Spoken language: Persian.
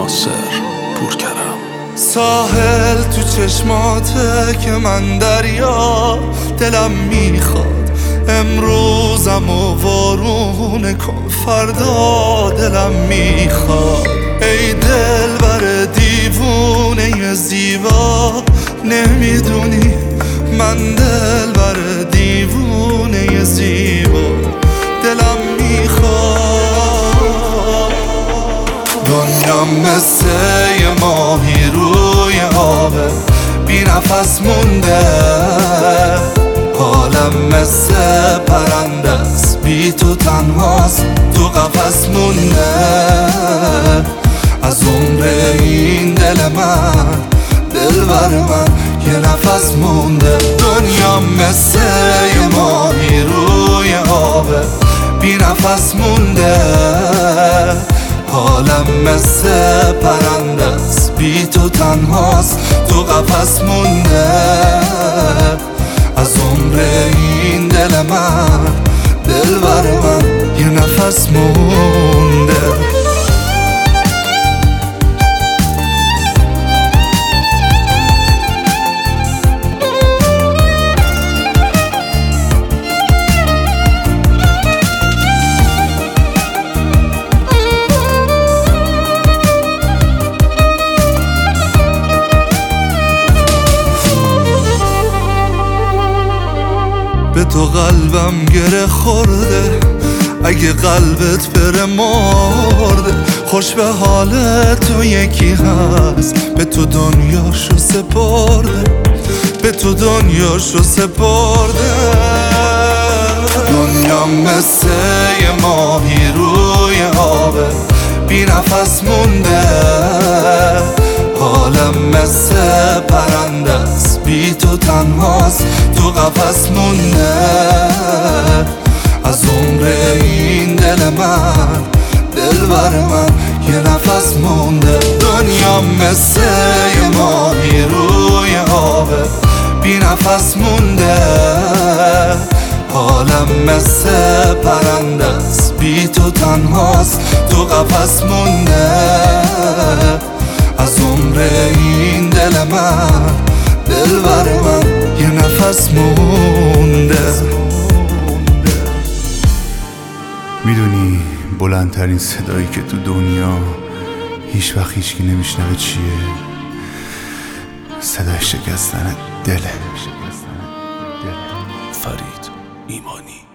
ناصر پورکرم. ساحل تو چشماته که من دریا، دلم میخواد امروزم و وارونه کن فردا دلم میخواد. ای دلبر دیوونه زیبا، نمیدونی من دلبر دیوونه زیبا دلم میخواد. دنیا مثل یه ماهی روی آبه، بی نفس مونده، حالم مثل پرنده است، بی تو تنهاست، تو قفس مونده. از عمر این دل من، دلبر من یه نفس مونده. دنیا مثل یه ماهی روی آبه، بی نفس مونده، حالم مثل پرنده است، بی تو تنهاست، تو قفس مونده. از عمر این دل من، دلبر من یه نفس مونده. به تو قلبم گره خورده، اگه قلبت بره مرده. خوش به حال تو یکی هست، به تو دنیاشو سپرده، به تو دنیاشو سپرده. دنیا مثل یه ماهی روی آبه، بی نفس مونده، حالم مثل پرنده است، بی تو تنهاست، تو قفس مونده. از عمر این دل من، دلبر من یه نفس مونده. دنیا مثل یه ماهی روی آبه، بی نفس مونده، حالم مثل پرنده است، بی تو تنهاست، تو قفس مونده. از عمر این دل من، دلبر من یه نفس مونده. میدونی بلندترین صدایی که تو دنیا هیچ وقت هیچکی نمیشنوه چیه؟ صدای شکستن دله. فرید ایمانی.